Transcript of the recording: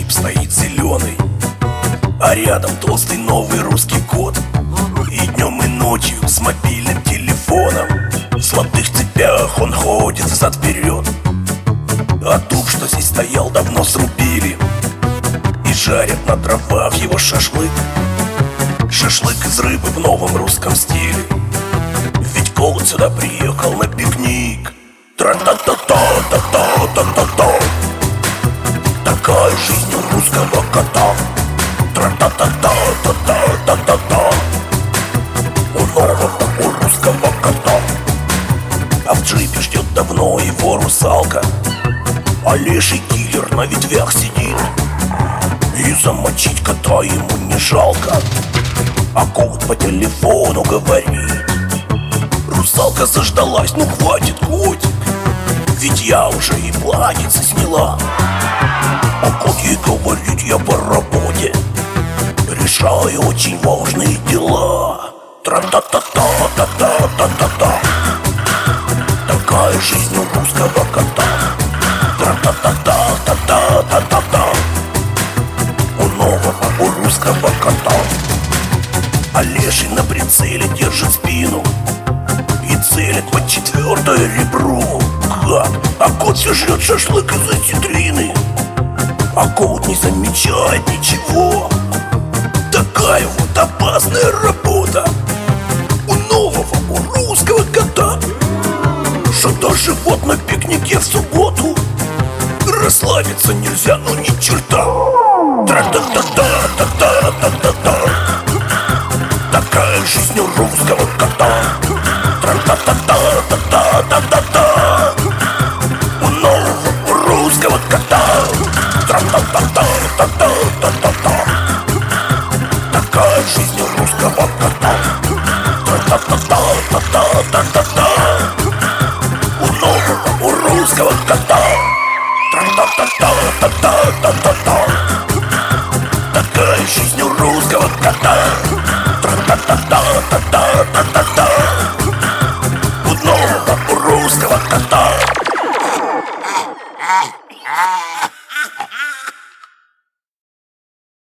джип стоит зеленый, а рядом толстый новый русский кот. И днем и ночью с мобильным телефоном в золотых цепях он ходит взад-вперед. А дуб, что здесь стоял, давно срубили и жарят на дровах его шашлык. Шашлык из рыбы в новом русском стиле, ведь кот сюда приехал на пикник. Тра-та-та-та-та-та-та-та-та. Такая жизнь у русского кота. Тра-та-та-та-та-та-та-та-та. У нового, у русского кота. А в джипе ждет давно его русалка, а леший киллер на ветвях сидит, и замочить кота ему не жалко. А кот по телефону говорит: русалка заждалась, ну хватит, котик, ведь я уже и платьице сняла. А кот ей говорит: я по работе решаю очень важные дела. Тра-та-та-та-та-та-та-та-та. Такая жизнь у русского кота. Тра-та-та-та-та-та-та-та. У нового, у русского кота. А леший на прицеле держит спину и целит под 4-е ребро. Гад, а кот все жрет шашлык из осетрины, а кот не замечает ничего. Такая вот опасная работа у нового, у русского кота, что даже вот на пикнике в субботу расслабиться нельзя, ну ни черта. Тра-та-та-та-та-та-та-та-та. Такая жизнь у русского кота. Тра-та-та-та-та-та-та-та-та. У нового, у русского кота. Тра-та-та-та-та-та-та-та-та. Такая жизнь у русского кота. Тра-та-та-та-та-та-та-та-та. У нового, у русского кота. Тра-та-та-та-та-та-та-та. Такая жизнь у русского кота. Тра-та-та-та-та-та-та-та. У нового, у русского кота.